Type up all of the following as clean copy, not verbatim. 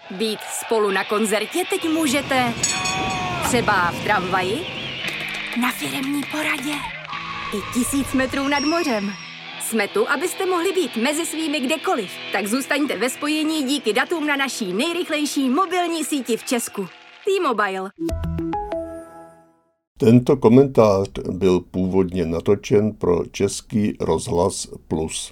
Být spolu na koncertě teď můžete třeba v tramvaji, na firemní poradě i 1000 metrů nad mořem. Jsme tu, abyste mohli být mezi svými kdekoliv. Tak zůstaňte ve spojení díky datům na naší nejrychlejší mobilní síti v Česku. T-Mobile. Tento komentář byl původně natočen pro Český rozhlas Plus.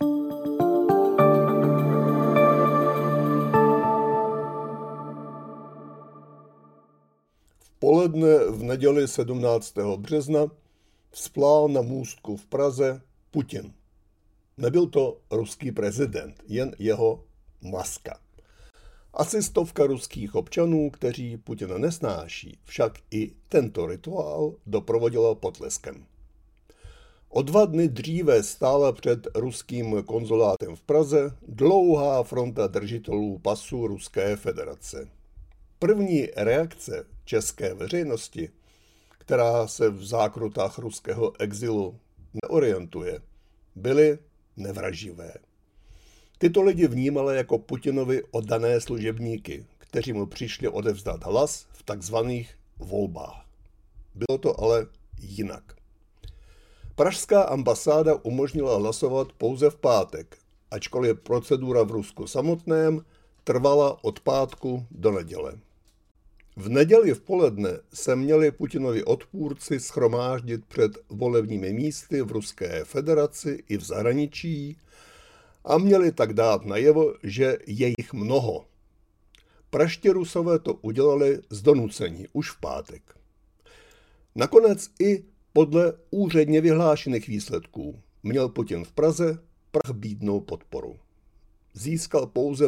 V poledne v neděli 17. března vzplál na můstku v Praze Putin. Nebyl to ruský prezident, jen jeho maska. Asi 100 ruských občanů, kteří Putina nesnáší, však i tento rituál doprovodila potleskem. O 2 dny dříve stála před ruským konzulátem v Praze dlouhá fronta držitelů pasů Ruské federace. První reakce české veřejnosti, která se v zákrutách ruského exilu neorientuje, byly nevraživé. Tyto lidi vnímali jako Putinovi oddané služebníky, kteří mu přišli odevzdat hlas v takzvaných volbách. Bylo to ale jinak. Pražská ambasáda umožnila hlasovat pouze v pátek, ačkoliv procedura v Rusku samotném trvala od pátku do neděle. V neděli v poledne se měli Putinovi odpůrci shromáždit před volebními místy v Ruské federaci i v zahraničí a měli tak dát najevo, že je jich mnoho. Pražští Rusové to udělali z donucení už v pátek. Nakonec i podle úředně vyhlášených výsledků měl Putin v Praze prachbídnou podporu. Získal pouze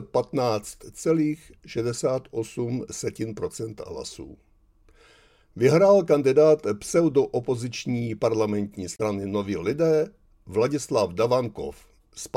15,68% hlasů. Vyhrál kandidát pseudoopoziční parlamentní strany Noví lidé Vladislav Davankov s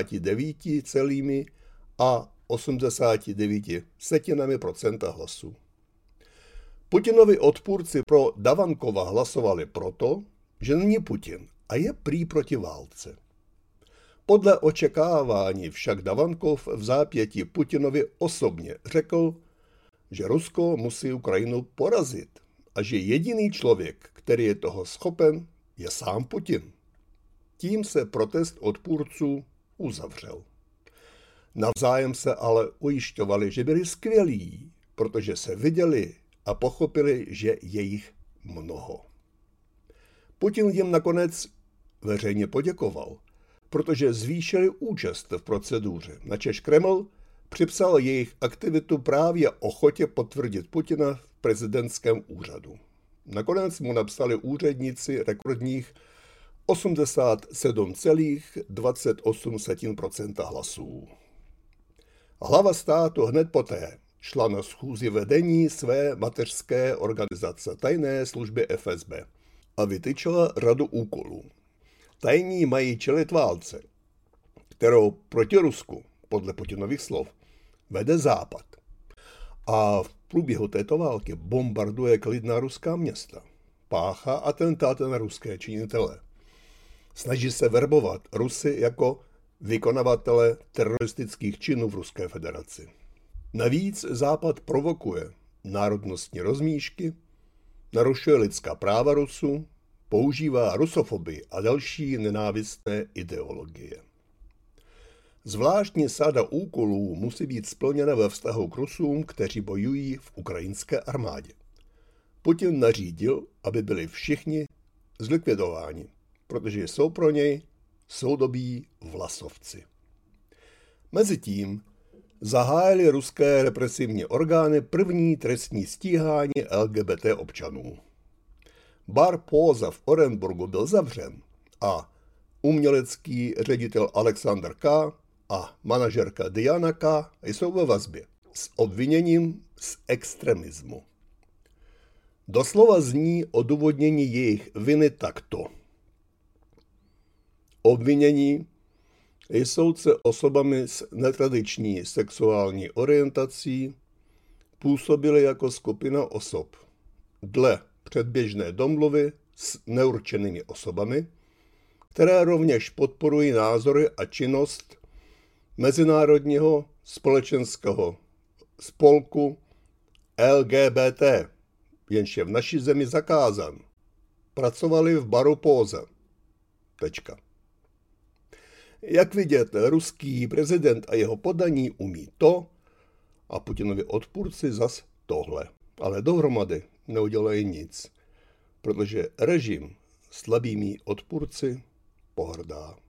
59,89% hlasů. Putinovi odpůrci pro Davankova hlasovali proto, že není Putin a je prý proti válce. Podle očekávání však Davankov v zápětí Putinovi osobně řekl, že Rusko musí Ukrajinu porazit a že jediný člověk, který je toho schopen, je sám Putin. Tím se protest odpůrců uzavřel. Navzájem se ale ujišťovali, že byli skvělí, protože se viděli a pochopili, že je jich mnoho. Putin jim nakonec veřejně poděkoval, protože zvýšili účast v proceduře, načež Kreml připsal jejich aktivitu právě ochotě potvrdit Putina v prezidentském úřadu. Nakonec mu napsali úředníci rekordních 87,28% hlasů. Hlava státu hned poté šla na schůzi vedení své mateřské organizace tajné služby FSB a vytyčila řadu úkolů. Tajní mají čelit válce, kterou proti Rusku, podle Putinových slov, vede Západ. A v průběhu této války bombarduje klidná ruská města, páchá atentáty na ruské činitele. Snaží se verbovat Rusy jako vykonavatele teroristických činů v Ruské federaci. Navíc Západ provokuje národnostní rozmíšky, narušuje lidská práva Rusů, používá rusofobii a další nenávistné ideologie. Zvláštní sáda úkolů musí být splněna ve vztahu k Rusům, kteří bojují v ukrajinské armádě. Putin nařídil, aby byli všichni zlikvidováni, protože jsou pro něj soudobí vlasovci. Mezitím zahájily ruské represivní orgány první trestní stíhání LGBT občanů. Bar Póza v Orenburgu byl zavřen a umělecký ředitel Alexander K. a manažerka Diana K. jsou ve vazbě s obviněním z extremismu. Doslova zní odůvodnění jejich viny takto. Obvinění jsou se osobami s netradiční sexuální orientací, působili jako skupina osob dle předběžné domluvy s neurčenými osobami, které rovněž podporují názory a činnost Mezinárodního společenského spolku LGBT, jenž je v naší zemi zakázan. Pracovali v baru Póza. Tečka. Jak vidět, ruský prezident a jeho podaní umí to a Putinovi odpůrci zas tohle. Ale dohromady neudělají nic, protože režim slabými odpůrci pohrdá.